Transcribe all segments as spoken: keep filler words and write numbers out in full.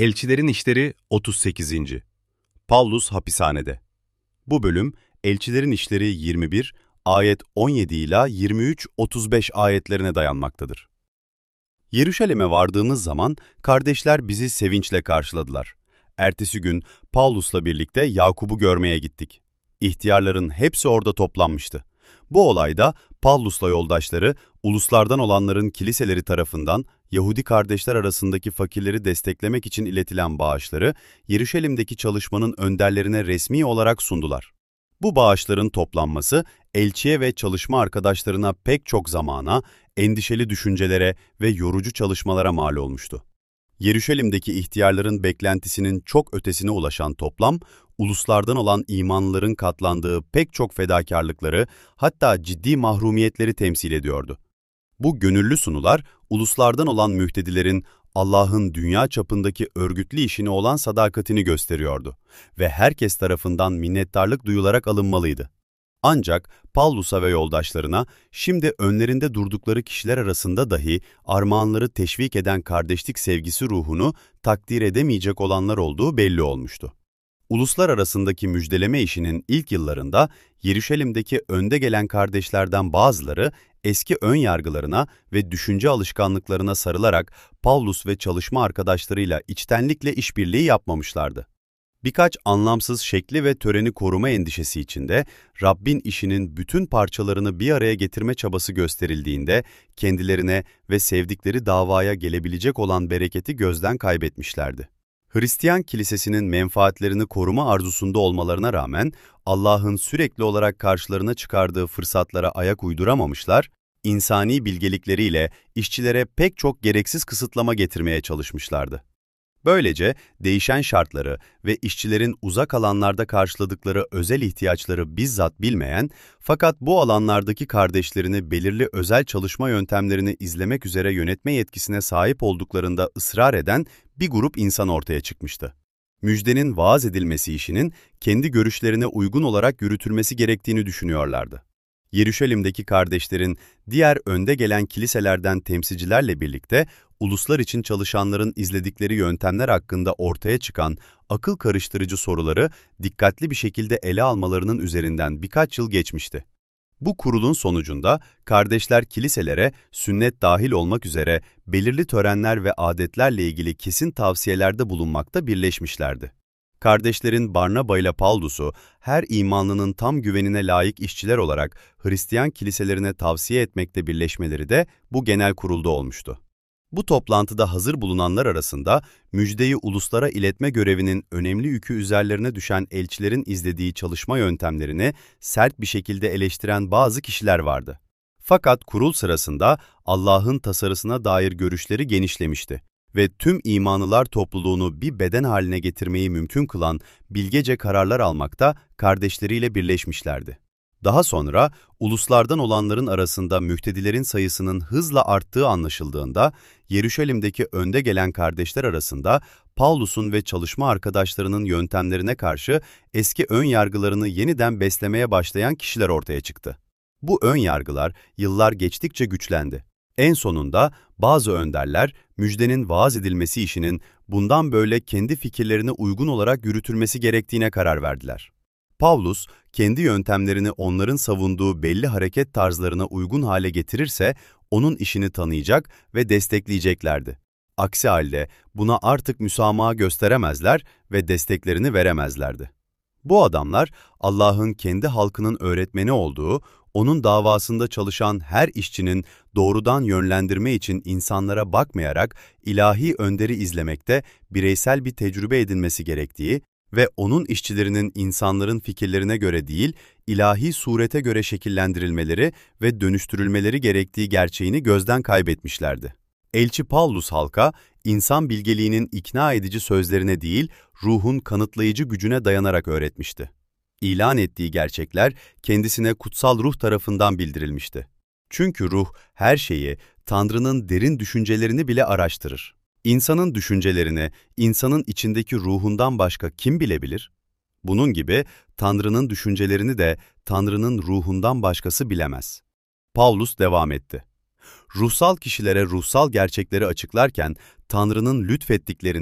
Elçilerin İşleri otuz sekizinci. Pavlus hapishanede. Bu bölüm Elçilerin İşleri yirmi bir, ayet on yedi ila yirmi üç otuz beş ayetlerine dayanmaktadır. Yeruşalim'e vardığımız zaman kardeşler bizi sevinçle karşıladılar. Ertesi gün Pavlus'la birlikte Yakup'u görmeye gittik. İhtiyarların hepsi orada toplanmıştı. Bu olayda Pavlus'la yoldaşları, uluslardan olanların kiliseleri tarafından Yahudi kardeşler arasındaki fakirleri desteklemek için iletilen bağışları Yeruşalim'deki çalışmanın önderlerine resmi olarak sundular. Bu bağışların toplanması, elçiye ve çalışma arkadaşlarına pek çok zamana, endişeli düşüncelere ve yorucu çalışmalara mal olmuştu. Yeruşalim'deki ihtiyarların beklentisinin çok ötesine ulaşan toplam, uluslardan olan imanlıların katlandığı pek çok fedakarlıkları, hatta ciddi mahrumiyetleri temsil ediyordu. Bu gönüllü sunular, uluslardan olan mühtedilerin Allah'ın dünya çapındaki örgütlü işine olan sadakatini gösteriyordu ve herkes tarafından minnettarlık duyularak alınmalıydı. Ancak Pavlus'a ve yoldaşlarına şimdi önlerinde durdukları kişiler arasında dahi armağanları teşvik eden kardeşlik sevgisi ruhunu takdir edemeyecek olanlar olduğu belli olmuştu. Uluslar arasındaki müjdeleme işinin ilk yıllarında Yeruşalim'deki önde gelen kardeşlerden bazıları eski ön yargılarına ve düşünce alışkanlıklarına sarılarak Pavlus ve çalışma arkadaşlarıyla içtenlikle işbirliği yapmamışlardı. Birkaç anlamsız şekli ve töreni koruma endişesi içinde Rabbin işinin bütün parçalarını bir araya getirme çabası gösterildiğinde kendilerine ve sevdikleri davaya gelebilecek olan bereketi gözden kaybetmişlerdi. Hristiyan kilisesinin menfaatlerini koruma arzusunda olmalarına rağmen Allah'ın sürekli olarak karşılarına çıkardığı fırsatlara ayak uyduramamışlar, insani bilgelikleriyle işçilere pek çok gereksiz kısıtlama getirmeye çalışmışlardı. Böylece değişen şartları ve işçilerin uzak alanlarda karşıladıkları özel ihtiyaçları bizzat bilmeyen, fakat bu alanlardaki kardeşlerini belirli özel çalışma yöntemlerini izlemek üzere yönetme yetkisine sahip olduklarında ısrar eden bir grup insan ortaya çıkmıştı. Müjdenin vaaz edilmesi işinin kendi görüşlerine uygun olarak yürütülmesi gerektiğini düşünüyorlardı. Yeruşalim'deki kardeşlerin diğer önde gelen kiliselerden temsilcilerle birlikte uluslar için çalışanların izledikleri yöntemler hakkında ortaya çıkan akıl karıştırıcı soruları dikkatli bir şekilde ele almalarının üzerinden birkaç yıl geçmişti. Bu kurulun sonucunda kardeşler kiliselere sünnet dahil olmak üzere belirli törenler ve adetlerle ilgili kesin tavsiyelerde bulunmakta birleşmişlerdi. Kardeşlerin Barnaba ile Pavlus'u her imanlının tam güvenine layık işçiler olarak Hristiyan kiliselerine tavsiye etmekte birleşmeleri de bu genel kurulda olmuştu. Bu toplantıda hazır bulunanlar arasında müjdeyi uluslara iletme görevinin önemli yükü üzerlerine düşen elçilerin izlediği çalışma yöntemlerini sert bir şekilde eleştiren bazı kişiler vardı. Fakat kurul sırasında Allah'ın tasarısına dair görüşleri genişlemişti ve tüm imanlılar topluluğunu bir beden haline getirmeyi mümkün kılan bilgece kararlar almakta kardeşleriyle birleşmişlerdi. Daha sonra uluslardan olanların arasında mühtedilerin sayısının hızla arttığı anlaşıldığında Yeruşalim'deki önde gelen kardeşler arasında Pavlus'un ve çalışma arkadaşlarının yöntemlerine karşı eski ön yargılarını yeniden beslemeye başlayan kişiler ortaya çıktı. Bu ön yargılar yıllar geçtikçe güçlendi. En sonunda bazı önderler müjdenin vaaz edilmesi işinin bundan böyle kendi fikirlerine uygun olarak yürütülmesi gerektiğine karar verdiler. Pavlus, kendi yöntemlerini onların savunduğu belli hareket tarzlarına uygun hale getirirse, onun işini tanıyacak ve destekleyeceklerdi. Aksi halde buna artık müsamaha gösteremezler ve desteklerini veremezlerdi. Bu adamlar, Allah'ın kendi halkının öğretmeni olduğu, onun davasında çalışan her işçinin doğrudan yönlendirme için insanlara bakmayarak ilahi önderi izlemekte bireysel bir tecrübe edinmesi gerektiği, ve onun işçilerinin insanların fikirlerine göre değil, ilahi surete göre şekillendirilmeleri ve dönüştürülmeleri gerektiği gerçeğini gözden kaybetmişlerdi. Elçi Pavlus halka, insan bilgeliğinin ikna edici sözlerine değil, ruhun kanıtlayıcı gücüne dayanarak öğretmişti. İlan ettiği gerçekler kendisine kutsal ruh tarafından bildirilmişti. Çünkü ruh her şeyi, Tanrı'nın derin düşüncelerini bile araştırır. İnsanın düşüncelerini, insanın içindeki ruhundan başka kim bilebilir? Bunun gibi Tanrı'nın düşüncelerini de Tanrı'nın ruhundan başkası bilemez. Pavlus devam etti. Ruhsal kişilere ruhsal gerçekleri açıklarken Tanrı'nın lütfettiklerini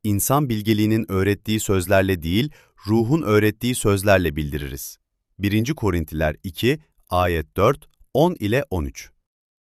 insan bilgeliğinin öğrettiği sözlerle değil, ruhun öğrettiği sözlerle bildiririz. birinci Korintiler iki, ayet dört, on ile on üç.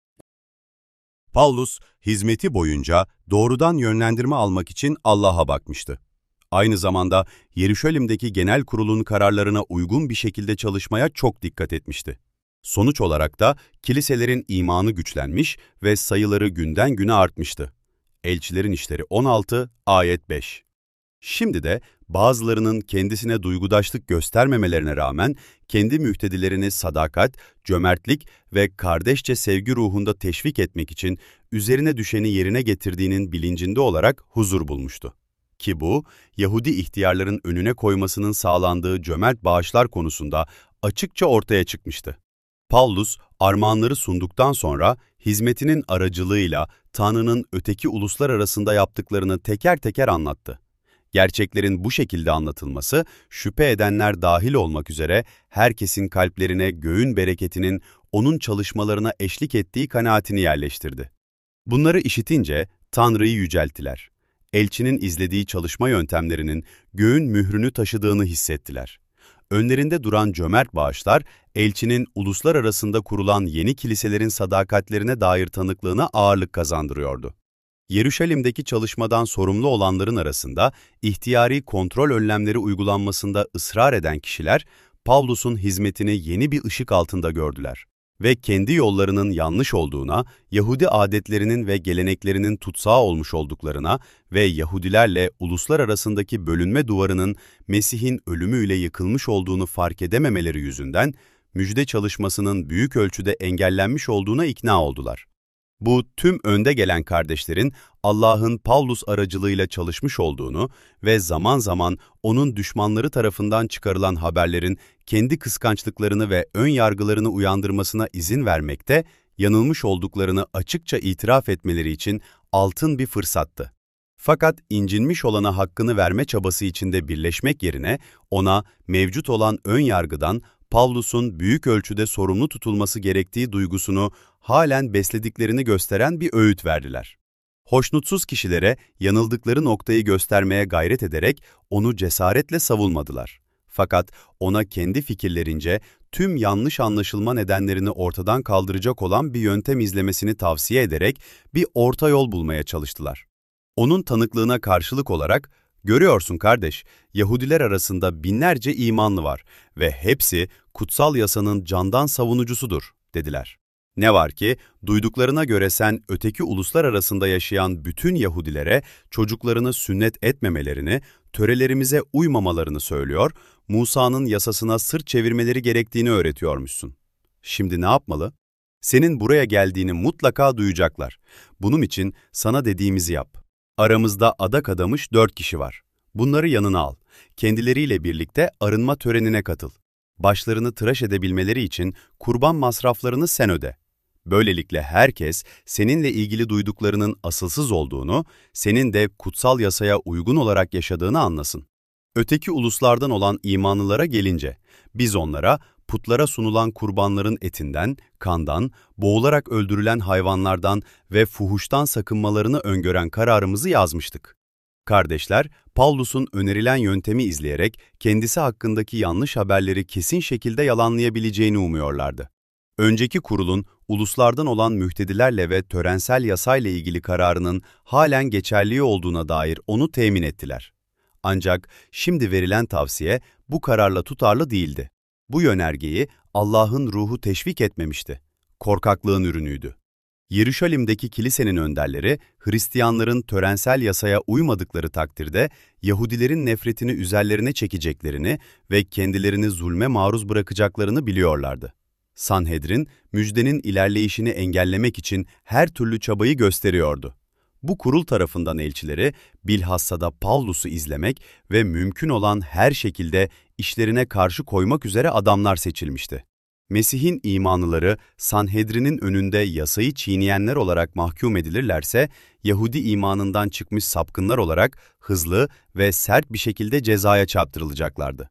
Paulus, hizmeti boyunca doğrudan yönlendirme almak için Allah'a bakmıştı. Aynı zamanda Yeruşalim'deki genel kurulun kararlarına uygun bir şekilde çalışmaya çok dikkat etmişti. Sonuç olarak da kiliselerin imanı güçlenmiş ve sayıları günden güne artmıştı. Elçilerin İşleri on altı, ayet beş. Şimdi de bazılarının kendisine duygudaşlık göstermemelerine rağmen kendi müftedilerini sadakat, cömertlik ve kardeşçe sevgi ruhunda teşvik etmek için üzerine düşeni yerine getirdiğinin bilincinde olarak huzur bulmuştu. Ki bu, Yahudi ihtiyarların önüne koymasının sağlandığı cömert bağışlar konusunda açıkça ortaya çıkmıştı. Paulus, armağanları sunduktan sonra hizmetinin aracılığıyla Tanrı'nın öteki uluslar arasında yaptıklarını teker teker anlattı. Gerçeklerin bu şekilde anlatılması, şüphe edenler dahil olmak üzere herkesin kalplerine göğün bereketinin onun çalışmalarına eşlik ettiği kanaatini yerleştirdi. Bunları işitince Tanrı'yı yücelttiler. Elçinin izlediği çalışma yöntemlerinin göğün mührünü taşıdığını hissettiler. Önlerinde duran cömert bağışlar, elçinin uluslar arasında kurulan yeni kiliselerin sadakatlerine dair tanıklığına ağırlık kazandırıyordu. Yeruşalim'deki çalışmadan sorumlu olanların arasında ihtiyari kontrol önlemleri uygulanmasında ısrar eden kişiler, Pavlus'un hizmetini yeni bir ışık altında gördüler ve kendi yollarının yanlış olduğuna, Yahudi adetlerinin ve geleneklerinin tutsağı olmuş olduklarına ve Yahudilerle uluslar arasındaki bölünme duvarının Mesih'in ölümüyle yıkılmış olduğunu fark edememeleri yüzünden, müjde çalışmasının büyük ölçüde engellenmiş olduğuna ikna oldular. Bu tüm önde gelen kardeşlerin Allah'ın Pavlus aracılığıyla çalışmış olduğunu ve zaman zaman onun düşmanları tarafından çıkarılan haberlerin kendi kıskançlıklarını ve ön yargılarını uyandırmasına izin vermekte, yanılmış olduklarını açıkça itiraf etmeleri için altın bir fırsattı. Fakat incinmiş olana hakkını verme çabası içinde birleşmek yerine ona mevcut olan ön yargıdan Pavlus'un büyük ölçüde sorumlu tutulması gerektiği duygusunu halen beslediklerini gösteren bir öğüt verdiler. Hoşnutsuz kişilere yanıldıkları noktayı göstermeye gayret ederek onu cesaretle savunmadılar. Fakat ona kendi fikirlerince tüm yanlış anlaşılma nedenlerini ortadan kaldıracak olan bir yöntem izlemesini tavsiye ederek bir orta yol bulmaya çalıştılar. Onun tanıklığına karşılık olarak, "Görüyorsun kardeş, Yahudiler arasında binlerce imanlı var ve hepsi kutsal yasanın candan savunucusudur," dediler. Ne var ki, duyduklarına göre sen öteki uluslar arasında yaşayan bütün Yahudilere çocuklarını sünnet etmemelerini, törelerimize uymamalarını söylüyor, Musa'nın yasasına sırt çevirmeleri gerektiğini öğretiyormuşsun. Şimdi ne yapmalı? Senin buraya geldiğini mutlaka duyacaklar. Bunun için sana dediğimizi yap. Aramızda adak adamış dört kişi var. Bunları yanına al. Kendileriyle birlikte arınma törenine katıl. Başlarını tıraş edebilmeleri için kurban masraflarını sen öde. Böylelikle herkes seninle ilgili duyduklarının asılsız olduğunu, senin de kutsal yasaya uygun olarak yaşadığını anlasın. Öteki uluslardan olan imanlılara gelince, biz onlara putlara sunulan kurbanların etinden, kandan, boğularak öldürülen hayvanlardan ve fuhuştan sakınmalarını öngören kararımızı yazmıştık. Kardeşler, Pavlus'un önerilen yöntemi izleyerek kendisi hakkındaki yanlış haberleri kesin şekilde yalanlayabileceğini umuyorlardı. Önceki kurulun uluslardan olan mühtedilerle ve törensel yasayla ilgili kararının halen geçerli olduğuna dair onu temin ettiler. Ancak şimdi verilen tavsiye bu kararla tutarlı değildi. Bu yönergeyi Allah'ın ruhu teşvik etmemişti. Korkaklığın ürünüydü. Yeruşalim'deki kilisenin önderleri, Hristiyanların törensel yasaya uymadıkları takdirde Yahudilerin nefretini üzerlerine çekeceklerini ve kendilerini zulme maruz bırakacaklarını biliyorlardı. Sanhedrin, müjdenin ilerleyişini engellemek için her türlü çabayı gösteriyordu. Bu kurul tarafından elçileri, bilhassa da Pavlus'u izlemek ve mümkün olan her şekilde işlerine karşı koymak üzere adamlar seçilmişti. Mesih'in imanlıları, Sanhedrin'in önünde yasayı çiğneyenler olarak mahkum edilirlerse, Yahudi imanından çıkmış sapkınlar olarak hızlı ve sert bir şekilde cezaya çarptırılacaklardı.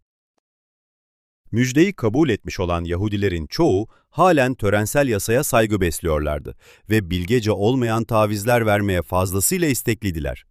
Müjdeyi kabul etmiş olan Yahudilerin çoğu halen törensel yasaya saygı besliyorlardı ve bilgece olmayan tavizler vermeye fazlasıyla istekliydiler.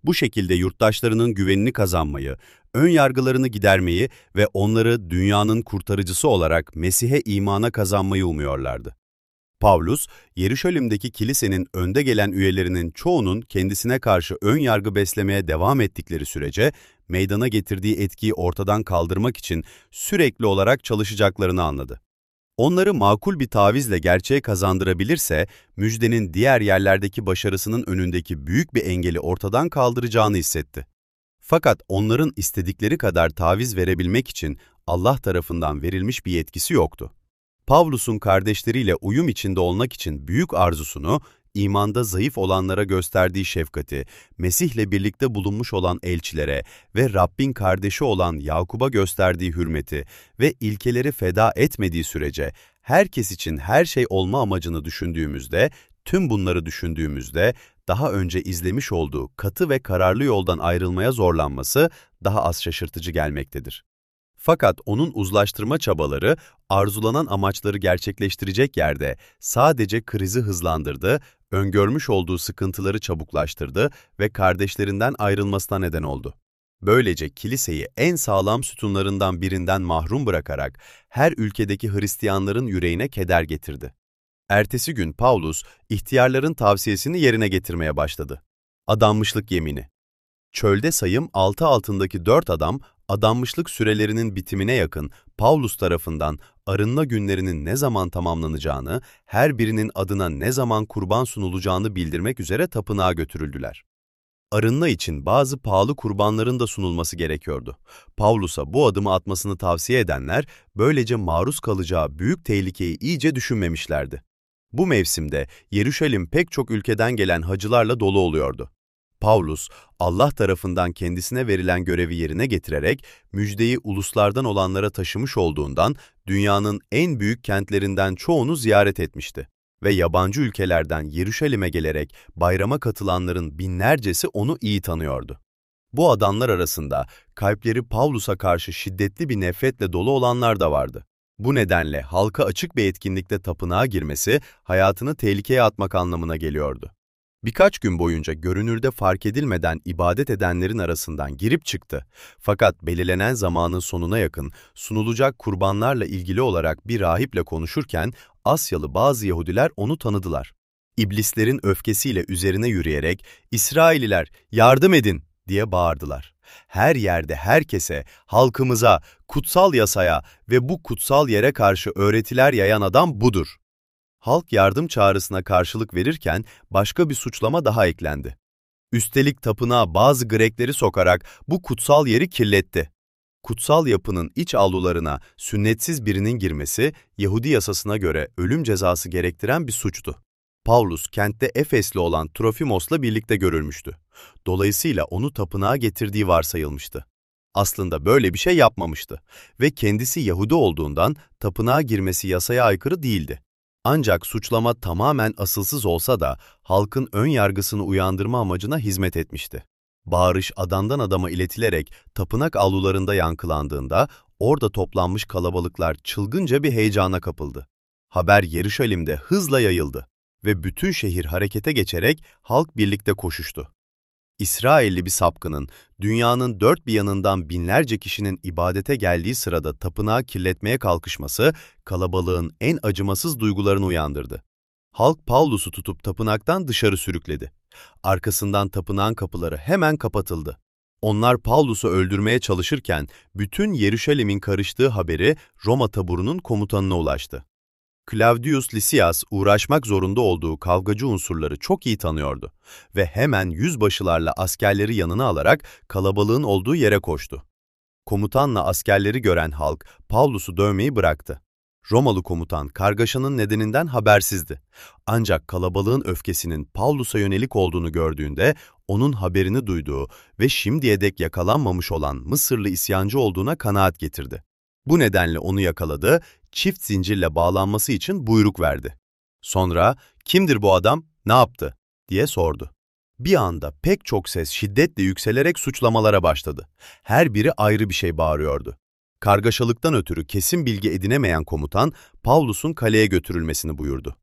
Bu şekilde yurttaşlarının güvenini kazanmayı, ön yargılarını gidermeyi ve onları dünyanın kurtarıcısı olarak Mesih'e imana kazanmayı umuyorlardı. Pavlus, Yeruşalim'deki kilisenin önde gelen üyelerinin çoğunun kendisine karşı ön yargı beslemeye devam ettikleri sürece, meydana getirdiği etkiyi ortadan kaldırmak için sürekli olarak çalışacaklarını anladı. Onları makul bir tavizle gerçeğe kazandırabilirse, müjdenin diğer yerlerdeki başarısının önündeki büyük bir engeli ortadan kaldıracağını hissetti. Fakat onların istedikleri kadar taviz verebilmek için Allah tarafından verilmiş bir yetkisi yoktu. Pavlus'un kardeşleriyle uyum içinde olmak için büyük arzusunu, imanda zayıf olanlara gösterdiği şefkati, Mesih'le birlikte bulunmuş olan elçilere ve Rabbin kardeşi olan Yakub'a gösterdiği hürmeti ve ilkeleri feda etmediği sürece, herkes için her şey olma amacını düşündüğümüzde, tüm bunları düşündüğümüzde, daha önce izlemiş olduğu katı ve kararlı yoldan ayrılmaya zorlanması daha az şaşırtıcı gelmektedir. Fakat onun uzlaştırma çabaları, arzulanan amaçları gerçekleştirecek yerde sadece krizi hızlandırdı, öngörmüş olduğu sıkıntıları çabuklaştırdı ve kardeşlerinden ayrılmasına neden oldu. Böylece kiliseyi en sağlam sütunlarından birinden mahrum bırakarak her ülkedeki Hristiyanların yüreğine keder getirdi. Ertesi gün Pavlus, ihtiyarların tavsiyesini yerine getirmeye başladı. Adanmışlık yemini. Çölde sayım altı altındaki dört adam, adanmışlık sürelerinin bitimine yakın Pavlus tarafından arınma günlerinin ne zaman tamamlanacağını, her birinin adına ne zaman kurban sunulacağını bildirmek üzere tapınağa götürüldüler. Arınma için bazı pahalı kurbanların da sunulması gerekiyordu. Pavlus'a bu adımı atmasını tavsiye edenler, böylece maruz kalacağı büyük tehlikeyi iyice düşünmemişlerdi. Bu mevsimde Yeruşalim pek çok ülkeden gelen hacılarla dolu oluyordu. Pavlus, Allah tarafından kendisine verilen görevi yerine getirerek müjdeyi uluslardan olanlara taşımış olduğundan dünyanın en büyük kentlerinden çoğunu ziyaret etmişti ve yabancı ülkelerden Yeruşalim'e gelerek bayrama katılanların binlercesi onu iyi tanıyordu. Bu adamlar arasında kalpleri Pavlus'a karşı şiddetli bir nefretle dolu olanlar da vardı. Bu nedenle halka açık bir etkinlikte tapınağa girmesi hayatını tehlikeye atmak anlamına geliyordu. Birkaç gün boyunca görünürde fark edilmeden ibadet edenlerin arasından girip çıktı. Fakat belirlenen zamanın sonuna yakın sunulacak kurbanlarla ilgili olarak bir rahiple konuşurken Asyalı bazı Yahudiler onu tanıdılar. İblislerin öfkesiyle üzerine yürüyerek "İsraililer, yardım edin!" diye bağırdılar. Her yerde herkese, halkımıza, kutsal yasaya ve bu kutsal yere karşı öğretiler yayan adam budur. Halk yardım çağrısına karşılık verirken başka bir suçlama daha eklendi. Üstelik tapınağa bazı Grekleri sokarak bu kutsal yeri kirletti. Kutsal yapının iç avlularına sünnetsiz birinin girmesi, Yahudi yasasına göre ölüm cezası gerektiren bir suçtu. Pavlus, kentte Efesli olan Trofimos'la birlikte görülmüştü. Dolayısıyla onu tapınağa getirdiği varsayılmıştı. Aslında böyle bir şey yapmamıştı ve kendisi Yahudi olduğundan tapınağa girmesi yasaya aykırı değildi. Ancak suçlama tamamen asılsız olsa da halkın ön yargısını uyandırma amacına hizmet etmişti. Bağırış adamdan adama iletilerek tapınak avlularında yankılandığında orada toplanmış kalabalıklar çılgınca bir heyecana kapıldı. Haber Yeruşalim'de hızla yayıldı ve bütün şehir harekete geçerek halk birlikte koşuştu. İsrailli bir sapkının dünyanın dört bir yanından binlerce kişinin ibadete geldiği sırada tapınağı kirletmeye kalkışması kalabalığın en acımasız duygularını uyandırdı. Halk Pavlus'u tutup tapınaktan dışarı sürükledi. Arkasından tapınağın kapıları hemen kapatıldı. Onlar Pavlus'u öldürmeye çalışırken bütün Yeruşalim'in karıştığı haberi Roma taburunun komutanına ulaştı. Claudius Lysias uğraşmak zorunda olduğu kavgacı unsurları çok iyi tanıyordu ve hemen yüzbaşılarla askerleri yanına alarak kalabalığın olduğu yere koştu. Komutanla askerleri gören halk Pavlus'u dövmeyi bıraktı. Romalı komutan kargaşanın nedeninden habersizdi. Ancak kalabalığın öfkesinin Pavlus'a yönelik olduğunu gördüğünde onun haberini duyduğu ve şimdiye dek yakalanmamış olan Mısırlı isyancı olduğuna kanaat getirdi. Bu nedenle onu yakaladı, çift zincirle bağlanması için buyruk verdi. Sonra, "Kimdir bu adam, ne yaptı?" diye sordu. Bir anda pek çok ses şiddetle yükselerek suçlamalara başladı. Her biri ayrı bir şey bağırıyordu. Kargaşalıktan ötürü kesin bilgi edinemeyen komutan, Pavlus'un kaleye götürülmesini buyurdu.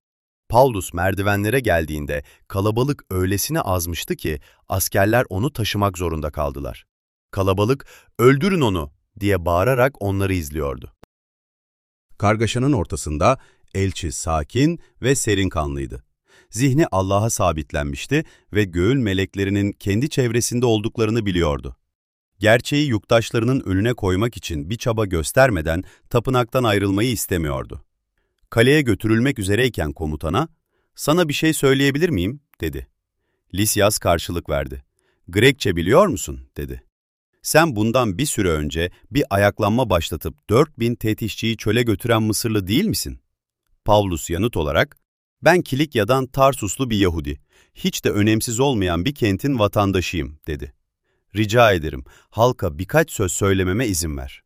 Paulus merdivenlere geldiğinde kalabalık öylesine azmıştı ki askerler onu taşımak zorunda kaldılar. Kalabalık, "Öldürün onu!" diye bağırarak onları izliyordu. Kargaşanın ortasında elçi sakin ve serinkanlıydı. Zihni Allah'a sabitlenmişti ve göğün meleklerinin kendi çevresinde olduklarını biliyordu. Gerçeği yurttaşlarının önüne koymak için bir çaba göstermeden tapınaktan ayrılmayı istemiyordu. Kaleye götürülmek üzereyken komutana, "Sana bir şey söyleyebilir miyim?" dedi. Lisyas karşılık verdi. "Grekçe biliyor musun?" dedi. "Sen bundan bir süre önce bir ayaklanma başlatıp dört bin tehtişçiyi çöle götüren Mısırlı değil misin?" Pavlus yanıt olarak, "Ben Kilikya'dan Tarsuslu bir Yahudi, hiç de önemsiz olmayan bir kentin vatandaşıyım." dedi. "Rica ederim, halka birkaç söz söylememe izin ver."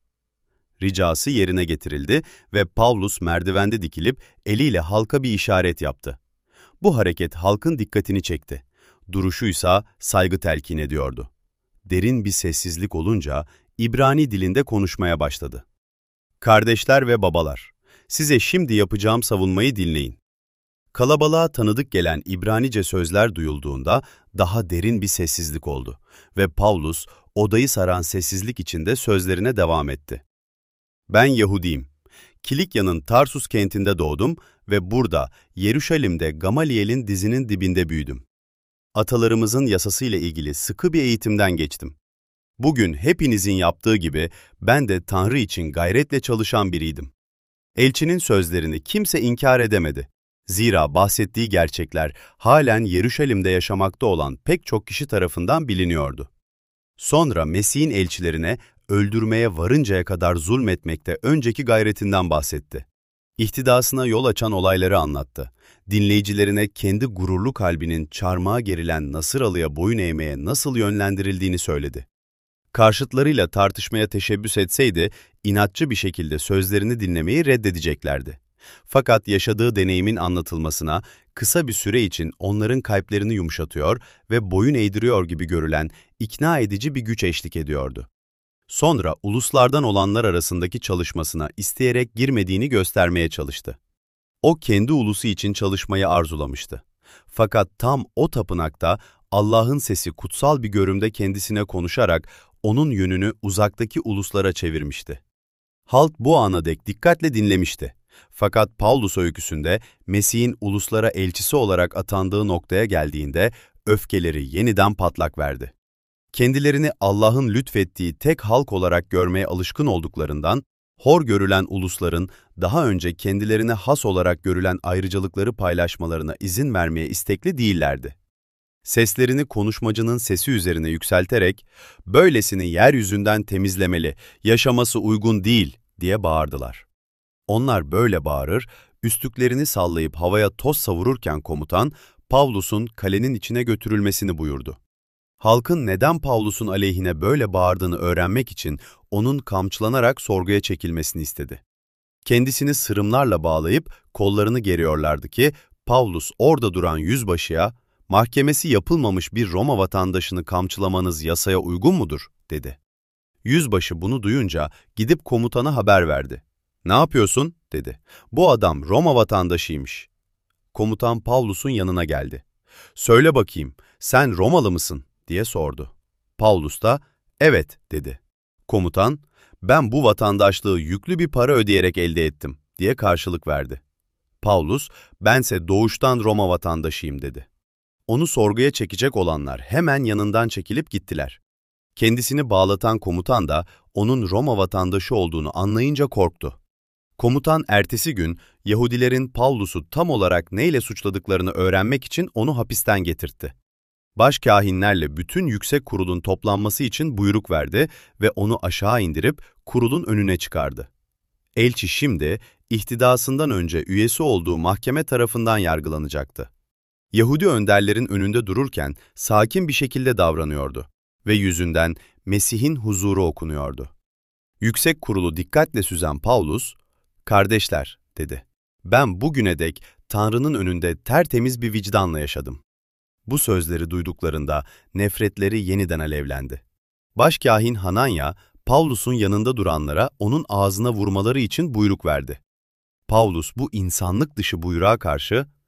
Ricası yerine getirildi ve Pavlus merdivende dikilip eliyle halka bir işaret yaptı. Bu hareket halkın dikkatini çekti. Duruşuysa saygı telkin ediyordu. Derin bir sessizlik olunca İbrani dilinde konuşmaya başladı. "Kardeşler ve babalar, size şimdi yapacağım savunmayı dinleyin." Kalabalığa tanıdık gelen İbranice sözler duyulduğunda daha derin bir sessizlik oldu ve Pavlus odayı saran sessizlik içinde sözlerine devam etti. "Ben Yahudiyim. Kilikya'nın Tarsus kentinde doğdum ve burada Yeruşalim'de Gamaliyel'in dizinin dibinde büyüdüm. Atalarımızın yasasıyla ilgili sıkı bir eğitimden geçtim. Bugün hepinizin yaptığı gibi ben de Tanrı için gayretle çalışan biriydim." Elçinin sözlerini kimse inkar edemedi. Zira bahsettiği gerçekler halen Yeruşalim'de yaşamakta olan pek çok kişi tarafından biliniyordu. Sonra Mesih'in elçilerine öldürmeye varıncaya kadar zulmetmekte önceki gayretinden bahsetti. İhtidasına yol açan olayları anlattı. Dinleyicilerine kendi gururlu kalbinin çarmıha gerilen Nasıralı'ya boyun eğmeye nasıl yönlendirildiğini söyledi. Karşıtlarıyla tartışmaya teşebbüs etseydi, inatçı bir şekilde sözlerini dinlemeyi reddedeceklerdi. Fakat yaşadığı deneyimin anlatılmasına kısa bir süre için onların kalplerini yumuşatıyor ve boyun eğdiriyor gibi görülen ikna edici bir güç eşlik ediyordu. Sonra uluslardan olanlar arasındaki çalışmasına isteyerek girmediğini göstermeye çalıştı. O kendi ulusu için çalışmayı arzulamıştı. Fakat tam o tapınakta Allah'ın sesi kutsal bir görümde kendisine konuşarak onun yönünü uzaktaki uluslara çevirmişti. Halk bu ana dek dikkatle dinlemişti. Fakat Pavlus öyküsünde Mesih'in uluslara elçisi olarak atandığı noktaya geldiğinde öfkeleri yeniden patlak verdi. Kendilerini Allah'ın lütfettiği tek halk olarak görmeye alışkın olduklarından, hor görülen ulusların daha önce kendilerine has olarak görülen ayrıcalıkları paylaşmalarına izin vermeye istekli değillerdi. Seslerini konuşmacının sesi üzerine yükselterek, "Böylesini yeryüzünden temizlemeli, yaşaması uygun değil," diye bağırdılar. Onlar böyle bağırır, üstlüklerini sallayıp havaya toz savururken komutan, Pavlus'un kalenin içine götürülmesini buyurdu. Halkın neden Pavlus'un aleyhine böyle bağırdığını öğrenmek için onun kamçılanarak sorguya çekilmesini istedi. Kendisini sırımlarla bağlayıp kollarını geriyorlardı ki, Pavlus orada duran yüzbaşıya, "Mahkemesi yapılmamış bir Roma vatandaşını kamçılamanız yasaya uygun mudur?" dedi. Yüzbaşı bunu duyunca gidip komutana haber verdi. "Ne yapıyorsun?" dedi. "Bu adam Roma vatandaşıymış." Komutan Pavlus'un yanına geldi. "Söyle bakayım, sen Romalı mısın?" diye sordu. Pavlus da, "Evet," dedi. Komutan, "Ben bu vatandaşlığı yüklü bir para ödeyerek elde ettim," diye karşılık verdi. Pavlus, "Bense doğuştan Roma vatandaşıyım," dedi. Onu sorguya çekecek olanlar hemen yanından çekilip gittiler. Kendisini bağlatan komutan da onun Roma vatandaşı olduğunu anlayınca korktu. Komutan ertesi gün Yahudilerin Pavlus'u tam olarak neyle suçladıklarını öğrenmek için onu hapisten getirtti. Başkâhinlerle bütün yüksek kurulun toplanması için buyruk verdi ve onu aşağı indirip kurulun önüne çıkardı. Elçi şimdi ihtidasından önce üyesi olduğu mahkeme tarafından yargılanacaktı. Yahudi önderlerin önünde dururken sakin bir şekilde davranıyordu ve yüzünden Mesih'in huzuru okunuyordu. Yüksek kurulu dikkatle süzen Pavlus, "Kardeşler," dedi, "ben bugüne dek Tanrı'nın önünde tertemiz bir vicdanla yaşadım." Bu sözleri duyduklarında nefretleri yeniden alevlendi. Başkâhin Hananya, Pavlus'un yanında duranlara onun ağzına vurmaları için buyruk verdi. Pavlus bu insanlık dışı buyruğa karşı,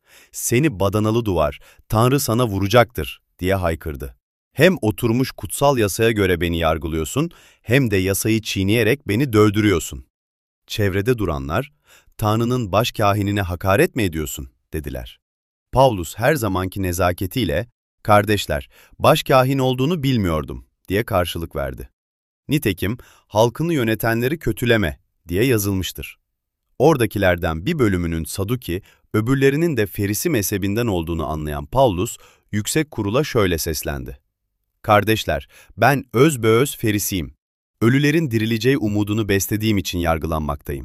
"Seni badanalı duvar, Tanrı sana vuracaktır," diye haykırdı. "Hem oturmuş kutsal yasaya göre beni yargılıyorsun, hem de yasayı çiğneyerek beni dövdürüyorsun." Çevrede duranlar, "Tanrı'nın başkâhinine hakaret mi ediyorsun?" dediler. Pavlus her zamanki nezaketiyle, "Kardeşler, başkâhin olduğunu bilmiyordum," diye karşılık verdi. Nitekim, "Halkını yönetenleri kötüleme," diye yazılmıştır. Oradakilerden bir bölümünün Saduki, öbürlerinin de Ferisi mezhebinden olduğunu anlayan Pavlus, yüksek kurula şöyle seslendi: "Kardeşler, ben özbeöz Ferisiyim. Ölülerin dirileceği umudunu beslediğim için yargılanmaktayım."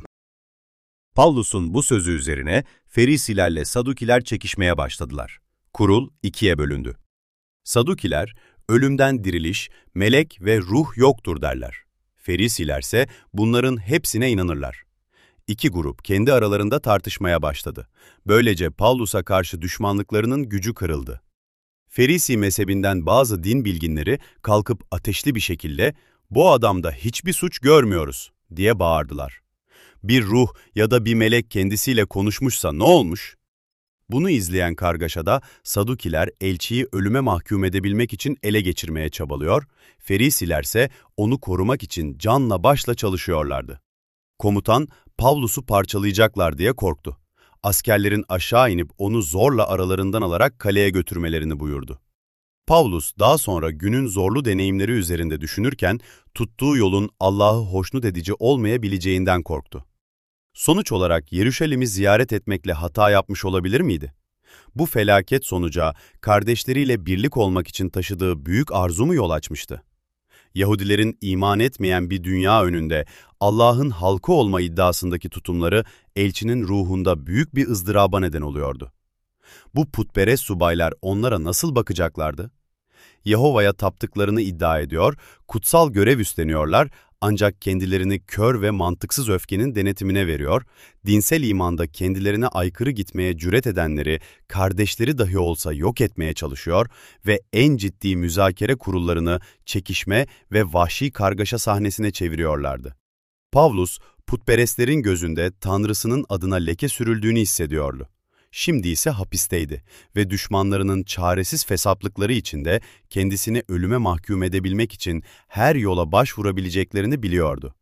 Pavlus'un bu sözü üzerine Ferisilerle Sadukiler çekişmeye başladılar. Kurul ikiye bölündü. Sadukiler, ölümden diriliş, melek ve ruh yoktur derler. Ferisilerse bunların hepsine inanırlar. İki grup kendi aralarında tartışmaya başladı. Böylece Pavlus'a karşı düşmanlıklarının gücü kırıldı. Ferisi mezhebinden bazı din bilginleri kalkıp ateşli bir şekilde "Bu adamda hiçbir suç görmüyoruz," diye bağırdılar. Bir ruh ya da bir melek kendisiyle konuşmuşsa ne olmuş? Bunu izleyen kargaşada Sadukiler elçiyi ölüme mahkum edebilmek için ele geçirmeye çabalıyor, Ferisilerse onu korumak için canla başla çalışıyorlardı. Komutan, Pavlus'u parçalayacaklar diye korktu. Askerlerin aşağı inip onu zorla aralarından alarak kaleye götürmelerini buyurdu. Pavlus daha sonra günün zorlu deneyimleri üzerinde düşünürken tuttuğu yolun Allah'ı hoşnut edici olmayabileceğinden korktu. Sonuç olarak Yeruşalim'i ziyaret etmekle hata yapmış olabilir miydi? Bu felaket sonuca kardeşleriyle birlik olmak için taşıdığı büyük arzu mu yol açmıştı? Yahudilerin iman etmeyen bir dünya önünde Allah'ın halkı olma iddiasındaki tutumları elçinin ruhunda büyük bir ızdıraba neden oluyordu. Bu putperest subaylar onlara nasıl bakacaklardı? Yahova'ya taptıklarını iddia ediyor, kutsal görev üstleniyorlar ancak kendilerini kör ve mantıksız öfkenin denetimine veriyor, dinsel imanda kendilerine aykırı gitmeye cüret edenleri, kardeşleri dahi olsa yok etmeye çalışıyor ve en ciddi müzakere kurullarını çekişme ve vahşi kargaşa sahnesine çeviriyorlardı. Pavlus, putperestlerin gözünde Tanrısının adına leke sürüldüğünü hissediyordu. Şimdi ise hapisteydi ve düşmanlarının çaresiz fesatlıkları içinde kendisini ölüme mahkum edebilmek için her yola başvurabileceklerini biliyordu.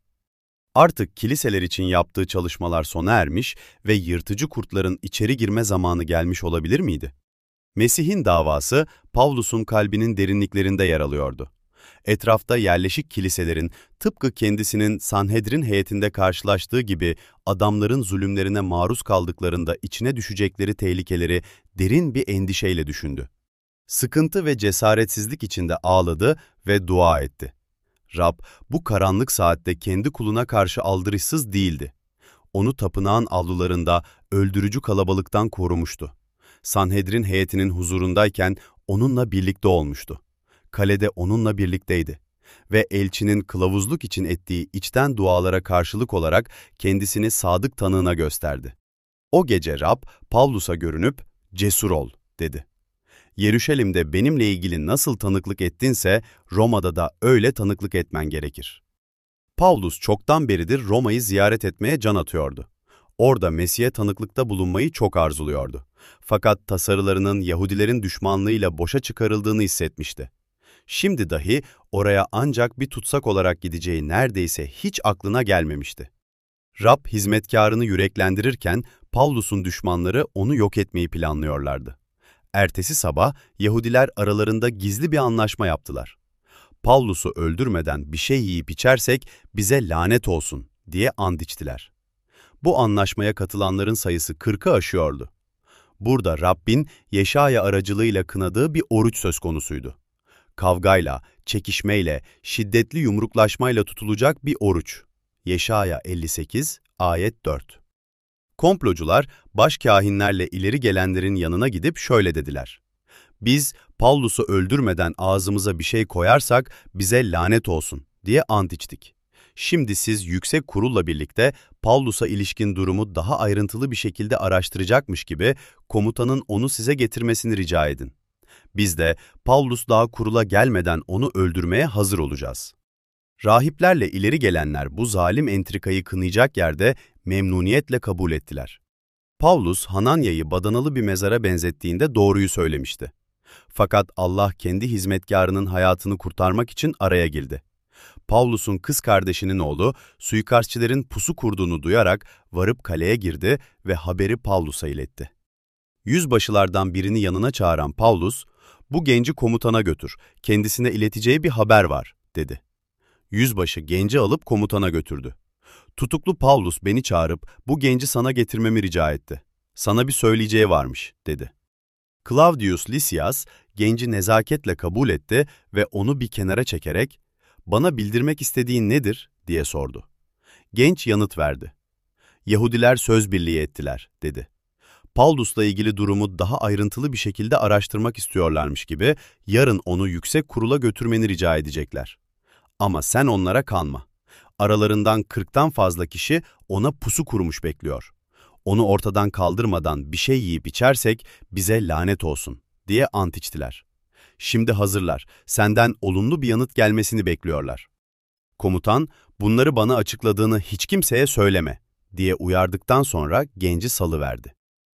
Artık kiliseler için yaptığı çalışmalar sona ermiş ve yırtıcı kurtların içeri girme zamanı gelmiş olabilir miydi? Mesih'in davası Pavlus'un kalbinin derinliklerinde yer alıyordu. Etrafta yerleşik kiliselerin tıpkı kendisinin Sanhedrin heyetinde karşılaştığı gibi adamların zulümlerine maruz kaldıklarında içine düşecekleri tehlikeleri derin bir endişeyle düşündü. Sıkıntı ve cesaretsizlik içinde ağladı ve dua etti. Rab bu karanlık saatte kendi kuluna karşı aldırışsız değildi. Onu tapınağın avlularında öldürücü kalabalıktan korumuştu. Sanhedrin heyetinin huzurundayken onunla birlikte olmuştu. Kalede onunla birlikteydi ve elçinin kılavuzluk için ettiği içten dualara karşılık olarak kendisini sadık tanığına gösterdi. O gece Rab, Pavlus'a görünüp, "Cesur ol," dedi. "Yeruşalim'de benimle ilgili nasıl tanıklık ettinse, Roma'da da öyle tanıklık etmen gerekir." Pavlus çoktan beridir Roma'yı ziyaret etmeye can atıyordu. Orada Mesih'e tanıklıkta bulunmayı çok arzuluyordu. Fakat tasarılarının Yahudilerin düşmanlığıyla boşa çıkarıldığını hissetmişti. Şimdi dahi oraya ancak bir tutsak olarak gideceği neredeyse hiç aklına gelmemişti. Rab hizmetkarını yüreklendirirken Pavlus'un düşmanları onu yok etmeyi planlıyorlardı. Ertesi sabah Yahudiler aralarında gizli bir anlaşma yaptılar. Pavlus'u öldürmeden bir şey yiyip içersek bize lanet olsun diye and içtiler. Bu anlaşmaya katılanların sayısı kırkı aşıyordu. Burada Rabbin Yeşaya aracılığıyla kınadığı bir oruç söz konusuydu. Kavgayla, çekişmeyle, şiddetli yumruklaşmayla tutulacak bir oruç. Yeşaya elli sekiz, ayet dört. Komplocular, başkâhinlerle ileri gelenlerin yanına gidip şöyle dediler: "Biz Pavlus'u öldürmeden ağzımıza bir şey koyarsak bize lanet olsun," diye ant içtik. Şimdi siz yüksek kurulla birlikte Pavlus'a ilişkin durumu daha ayrıntılı bir şekilde araştıracakmış gibi komutanın onu size getirmesini rica edin. Biz de Pavlus daha kurula gelmeden onu öldürmeye hazır olacağız. Rahiplerle ileri gelenler bu zalim entrikayı kınayacak yerde memnuniyetle kabul ettiler. Pavlus, Hananya'yı badanalı bir mezara benzettiğinde doğruyu söylemişti. Fakat Allah kendi hizmetkarının hayatını kurtarmak için araya girdi. Pavlus'un kız kardeşinin oğlu, suikastçilerin pusu kurduğunu duyarak varıp kaleye girdi ve haberi Pavlus'a iletti. Yüzbaşılardan birini yanına çağıran Pavlus, "Bu genci komutana götür, kendisine ileteceği bir haber var," dedi. Yüzbaşı genci alıp komutana götürdü. "Tutuklu Pavlus beni çağırıp bu genci sana getirmemi rica etti. Sana bir söyleyeceği varmış," dedi. Claudius Lysias genci nezaketle kabul etti ve onu bir kenara çekerek, "Bana bildirmek istediğin nedir?" diye sordu. Genç yanıt verdi. "Yahudiler söz birliği ettiler," dedi. Pavlus'la ilgili durumu daha ayrıntılı bir şekilde araştırmak istiyorlarmış gibi yarın onu yüksek kurula götürmeni rica edecekler. Ama sen onlara kanma. Aralarından kırktan fazla kişi ona pusu kurmuş bekliyor. Onu ortadan kaldırmadan bir şey yiyip içersek bize lanet olsun diye ant içtiler. Şimdi hazırlar, senden olumlu bir yanıt gelmesini bekliyorlar. Komutan, bunları bana açıkladığını hiç kimseye söyleme diye uyardıktan sonra genci salıverdi.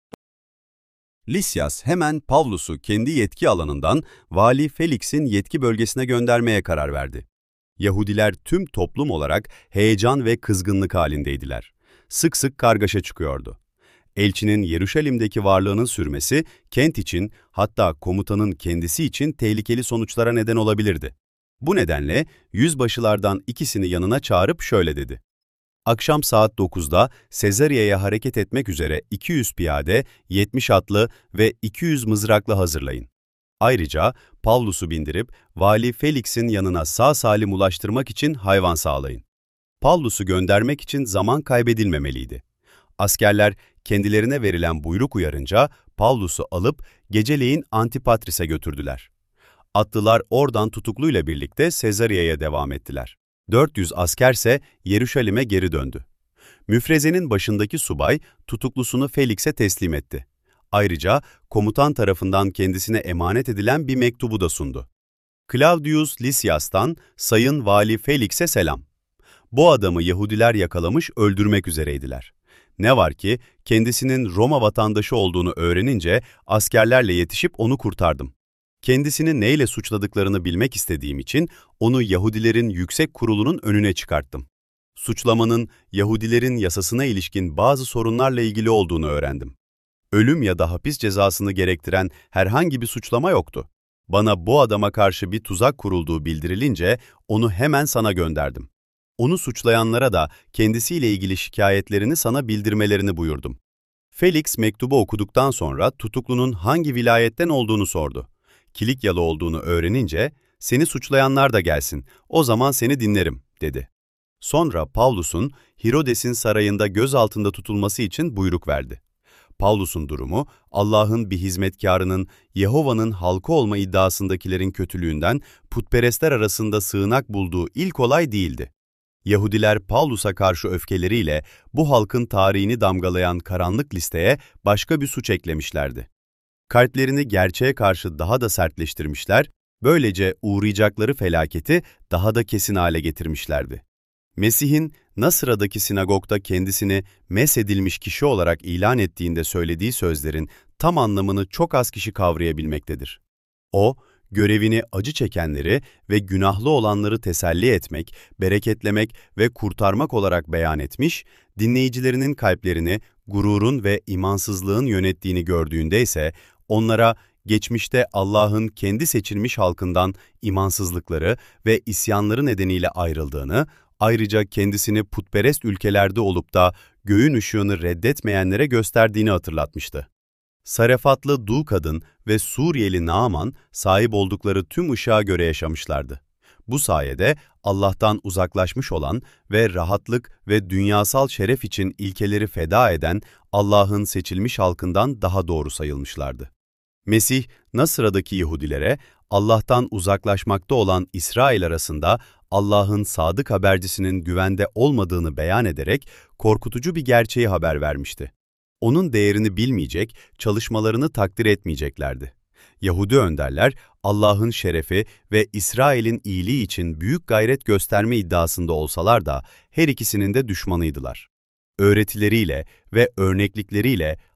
Lysias hemen Pavlus'u kendi yetki alanından Vali Felix'in yetki bölgesine göndermeye karar verdi. Yahudiler tüm toplum olarak heyecan ve kızgınlık halindeydiler. Sık sık kargaşa çıkıyordu. Elçinin Yeruşalim'deki varlığının sürmesi kent için, hatta komutanın kendisi için tehlikeli sonuçlara neden olabilirdi. Bu nedenle yüzbaşılardan ikisini yanına çağırıp şöyle dedi: "Akşam saat dokuzda Sezarya'ya hareket etmek üzere iki yüz piyade, yetmiş atlı ve iki yüz mızraklı hazırlayın. Ayrıca Pavlus'u bindirip Vali Felix'in yanına sağ salim ulaştırmak için hayvan sağlayın." Pavlus'u göndermek için zaman kaybedilmemeliydi. Askerler kendilerine verilen buyruk uyarınca Pavlus'u alıp geceleyin Antipatris'e götürdüler. Atlılar oradan tutukluyla birlikte Sezarya'ya devam ettiler. dört yüz askerse Yeruşalim'e geri döndü. Müfrezenin başındaki subay tutuklusunu Felix'e teslim etti. Ayrıca komutan tarafından kendisine emanet edilen bir mektubu da sundu. Claudius Lysias'tan Sayın Vali Felix'e selam. Bu adamı Yahudiler yakalamış öldürmek üzereydiler. Ne var ki kendisinin Roma vatandaşı olduğunu öğrenince askerlerle yetişip onu kurtardım. Kendisini neyle suçladıklarını bilmek istediğim için onu Yahudilerin yüksek kurulunun önüne çıkarttım. Suçlamanın Yahudilerin yasasına ilişkin bazı sorunlarla ilgili olduğunu öğrendim. Ölüm ya da hapis cezasını gerektiren herhangi bir suçlama yoktu. Bana bu adama karşı bir tuzak kurulduğu bildirilince onu hemen sana gönderdim. Onu suçlayanlara da kendisiyle ilgili şikayetlerini sana bildirmelerini buyurdum. Felix mektubu okuduktan sonra tutuklunun hangi vilayetten olduğunu sordu. Kilikyalı olduğunu öğrenince, "Seni suçlayanlar da gelsin, o zaman seni dinlerim," dedi. Sonra Pavlus'un Hirodes'in sarayında gözaltında tutulması için buyruk verdi. Pavlus'un durumu, Allah'ın bir hizmetkarının Yehova'nın halkı olma iddiasındakilerin kötülüğünden putperestler arasında sığınak bulduğu ilk olay değildi. Yahudiler Pavlus'a karşı öfkeleriyle bu halkın tarihini damgalayan karanlık listeye başka bir suç eklemişlerdi. Kalplerini gerçeğe karşı daha da sertleştirmişler, böylece uğrayacakları felaketi daha da kesin hale getirmişlerdi. Mesih'in Nasıra'daki sinagogda kendisini mesedilmiş kişi olarak ilan ettiğinde söylediği sözlerin tam anlamını çok az kişi kavrayabilmektedir. O, görevini acı çekenleri ve günahlı olanları teselli etmek, bereketlemek ve kurtarmak olarak beyan etmiş, dinleyicilerinin kalplerini gururun ve imansızlığın yönettiğini gördüğünde ise onlara geçmişte Allah'ın kendi seçilmiş halkından imansızlıkları ve isyanları nedeniyle ayrıldığını, ayrıca kendisini putperest ülkelerde olup da göğün ışığını reddetmeyenlere gösterdiğini hatırlatmıştı. Sarefatlı dul kadın ve Suriyeli Naaman sahip oldukları tüm ışığa göre yaşamışlardı. Bu sayede Allah'tan uzaklaşmış olan ve rahatlık ve dünyasal şeref için ilkeleri feda eden Allah'ın seçilmiş halkından daha doğru sayılmışlardı. Mesih, Nasıra'daki Yahudilere Allah'tan uzaklaşmakta olan İsrail arasında Allah'ın sadık habercisinin güvende olmadığını beyan ederek korkutucu bir gerçeği haber vermişti. Onun değerini bilmeyecek, çalışmalarını takdir etmeyeceklerdi. Yahudi önderler, Allah'ın şerefi ve İsrail'in iyiliği için büyük gayret gösterme iddiasında olsalar da her ikisinin de düşmanıydılar. Öğretileriyle ve örneklikleriyle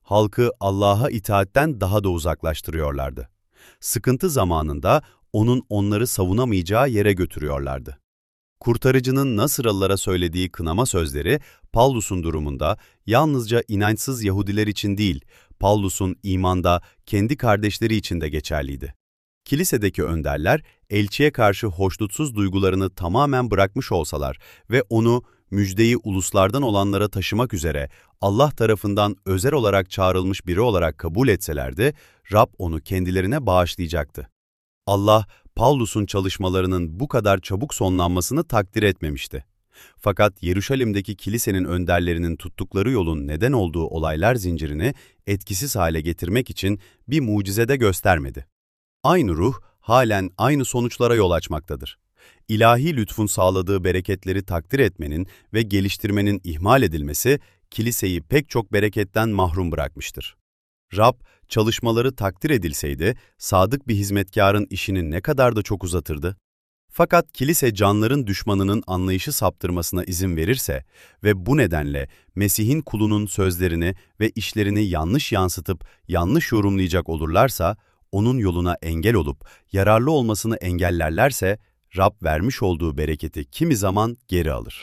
halkı Allah'a itaatten daha da uzaklaştırıyorlardı. Sıkıntı zamanında onun onları savunamayacağı yere götürüyorlardı. Kurtarıcının Nasıralılara söylediği kınama sözleri, Pavlus'un durumunda yalnızca inançsız Yahudiler için değil, Pavlus'un imanda kendi kardeşleri için de geçerliydi. Kilisedeki önderler, elçiye karşı hoşnutsuz duygularını tamamen bırakmış olsalar ve onu müjdeyi uluslardan olanlara taşımak üzere Allah tarafından özel olarak çağrılmış biri olarak kabul etselerdi, Rab onu kendilerine bağışlayacaktı. Allah, Pavlus'un çalışmalarının bu kadar çabuk sonlanmasını takdir etmemişti. Fakat Yeruşalim'deki kilisenin önderlerinin tuttukları yolun neden olduğu olaylar zincirini etkisiz hale getirmek için bir mucize de göstermedi. Aynı ruh, halen aynı sonuçlara yol açmaktadır. İlahi lütfun sağladığı bereketleri takdir etmenin ve geliştirmenin ihmal edilmesi, kiliseyi pek çok bereketten mahrum bırakmıştır. Rab, çalışmaları takdir edilseydi, sadık bir hizmetkarın işini ne kadar da çok uzatırdı. Fakat kilise canların düşmanının anlayışı saptırmasına izin verirse ve bu nedenle Mesih'in kulunun sözlerini ve işlerini yanlış yansıtıp yanlış yorumlayacak olurlarsa, onun yoluna engel olup yararlı olmasını engellerlerse, Rab vermiş olduğu bereketi kimi zaman geri alır.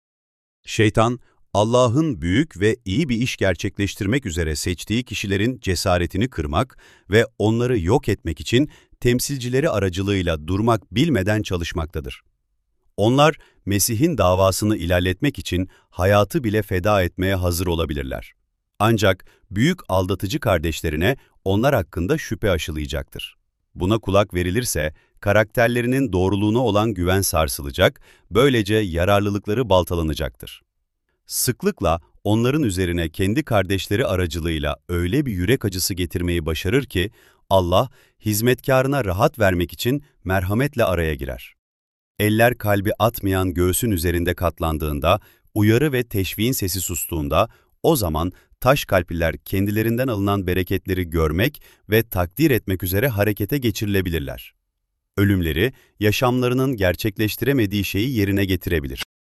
Şeytan, Allah'ın büyük ve iyi bir iş gerçekleştirmek üzere seçtiği kişilerin cesaretini kırmak ve onları yok etmek için temsilcileri aracılığıyla durmak bilmeden çalışmaktadır. Onlar, Mesih'in davasını ilerletmek için hayatı bile feda etmeye hazır olabilirler. Ancak büyük aldatıcı kardeşlerine onlar hakkında şüphe aşılayacaktır. Buna kulak verilirse, karakterlerinin doğruluğuna olan güven sarsılacak, böylece yararlılıkları baltalanacaktır. Sıklıkla onların üzerine kendi kardeşleri aracılığıyla öyle bir yürek acısı getirmeyi başarır ki, Allah, hizmetkarına rahat vermek için merhametle araya girer. Eller kalbi atmayan göğsün üzerinde katlandığında, uyarı ve teşviğin sesi sustuğunda, o zaman taş kalpliler kendilerinden alınan bereketleri görmek ve takdir etmek üzere harekete geçirilebilirler. Ölümleri, yaşamlarının gerçekleştiremediği şeyi yerine getirebilir.